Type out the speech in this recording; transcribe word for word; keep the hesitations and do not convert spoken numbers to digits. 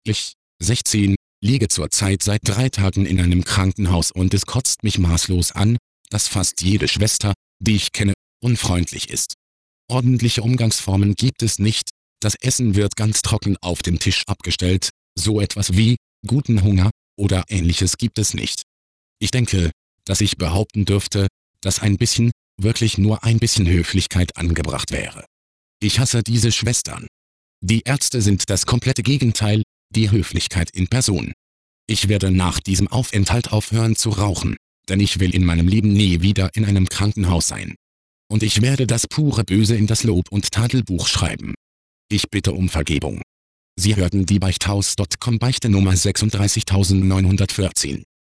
Ich, sechzehn, liege zurzeit seit drei Tagen in einem Krankenhaus und es kotzt mich maßlos an, dass fast jede Schwester, die ich kenne, unfreundlich ist. Ordentliche Umgangsformen gibt es nicht, das Essen wird ganz trocken auf dem Tisch abgestellt, so etwas wie »guten Hunger« oder Ähnliches gibt es nicht. Ich denke, dass ich behaupten dürfte, dass ein bisschen, wirklich nur ein bisschen Höflichkeit angebracht wäre. Ich hasse diese Schwestern. Die Ärzte sind das komplette Gegenteil, die Höflichkeit in Person. Ich werde nach diesem Aufenthalt aufhören zu rauchen, denn ich will in meinem Leben nie wieder in einem Krankenhaus sein. Und ich werde das pure Böse in das Lob- und Tadelbuch schreiben. Ich bitte um Vergebung. Sie hörten die Beichthaus Punkt com Beichte Nummer sechsunddreißigtausendneunhundertvierzehn.